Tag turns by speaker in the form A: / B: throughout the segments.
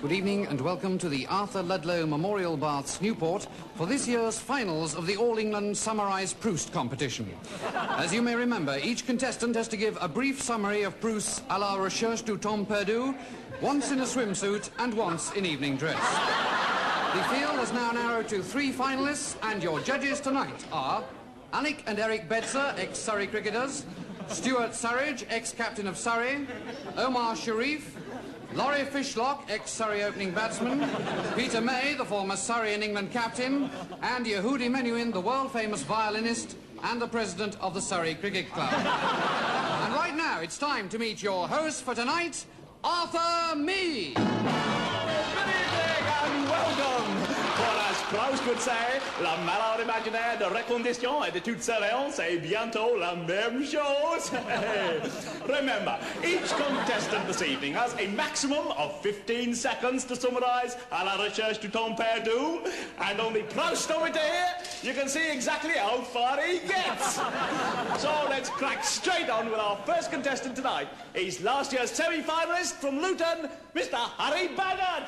A: Good evening and welcome to the Arthur Ludlow Memorial Baths, Newport, for this year's finals of the All England Summarised Proust competition. As you may remember, each contestant has to give a brief summary of Proust's À la recherche du temps perdu, once in a swimsuit and once in evening dress. The field has now narrowed to 3 finalists, and your judges tonight are Alec and Eric Bedser, ex-Surrey cricketers, Stuart Surridge, ex-captain of Surrey, Omar Sharif, Laurie Fishlock, ex-Surrey opening batsman, Peter May, the former Surrey and England captain, and Yehudi Menuhin, the world-famous violinist and the president of the Surrey Cricket Club. And right now, it's time to meet your host for tonight, Arthur Mee.
B: Good evening and welcome. For as Proust would say, la malheur imaginaire de recondition et de toute séance est bientôt la même chose. Remember, each contestant this evening has a maximum of 15 seconds to summarise à la recherche du temps perdu, and only Proust over here, you can see exactly how far he gets. So let's crack straight on with our first contestant tonight. He's last year's semi-finalist from Luton, Mr. Harry Baggott.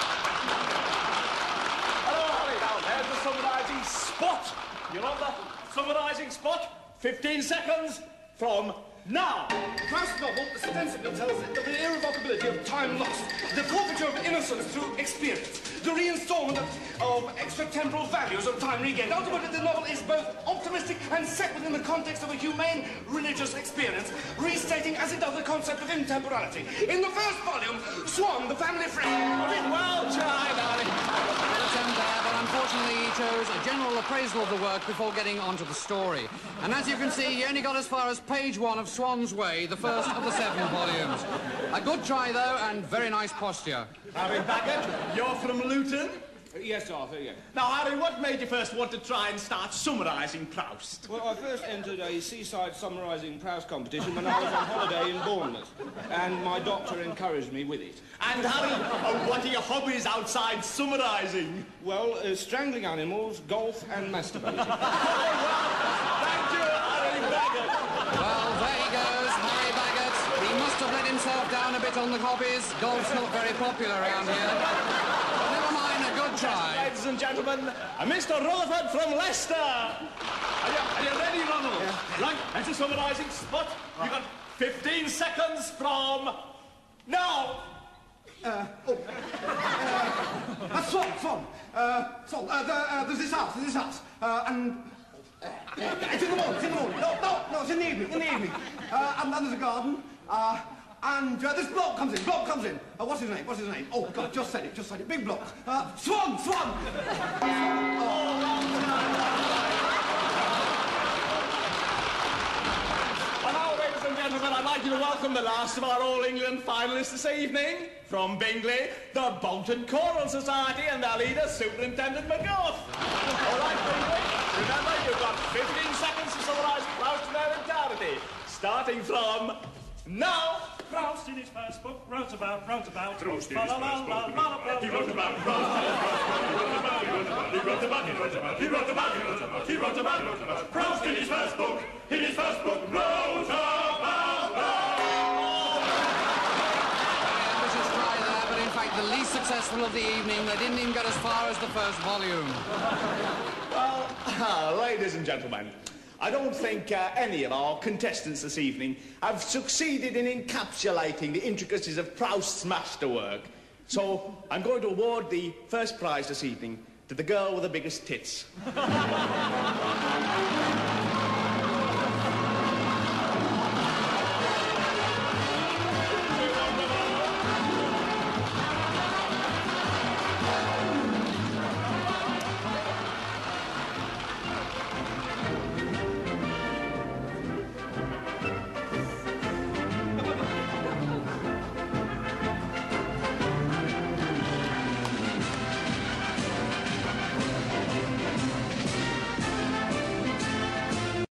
B: Hello, Harry. Now, there's the summarising spot. You know the summarising spot? 15 seconds from now.
C: Proust's novel ostensibly tells it of the irrevocability of time lost, the forfeiture of innocence through experience, the reinstalment of extratemporal values of time regained. Ultimately, the novel is both optimistic and set within the context of a humane religious experience, restating as it does the concept of intemporality. In the first volume, Swan, the family friend...
B: Well tried, Harry.
A: But unfortunately he chose a general appraisal of the work before getting onto the story. And as you can see, he only got as far as page 1 of Swan's Way, the first of the 7 volumes. A good try, though, and very nice posture.
B: Harry Baggott, you're from Luton?
C: Yes, Arthur, yes.
B: Now, Harry, what made you first want to try and start summarising Proust?
C: Well, I first entered a seaside summarising Proust competition when I was on holiday in Bournemouth, and my doctor encouraged me with it.
B: And, Harry, what are your hobbies outside summarising?
C: Well, strangling animals, golf, and masturbating.
B: Thank you, Harry Baggott.
A: Well, there he goes, Harry Baggott. He must have let himself down a bit on the hobbies. Golf's not very popular around here. But never mind, a good try.
B: Ladies and gentlemen, Mr. Rutherford from Leicester. Are you ready, Ronald? Yeah. Right, that's a summarising spot. You've got 15 seconds from now.
C: Swan. There's this house, and... it's in the morning. No, it's in the evening, and there's a garden, and this bloke comes in. What's his name? Oh, God, just said it. Big bloke. Swan!
B: And now, ladies and gentlemen, I'd like you to welcome the last of our All England finalists this evening. From Bingley, the Bolton Choral Society and their leader, Superintendent McGough. All right, Bingley, remember, you've got 15 seconds to summarise Proust in their entirety. Starting from now.
D: Proust in his first book wrote about
E: Proust in his first book.
D: He wrote about Proust in his first book. In his first book wrote about
A: Ambitious try there, but in fact the least successful of the evening. They didn't even get as far as the first volume.
B: Well, ladies and gentlemen, I don't think any of our contestants this evening have succeeded in encapsulating the intricacies of Proust's masterwork. So I'm going to award the first prize this evening to the girl with the biggest tits.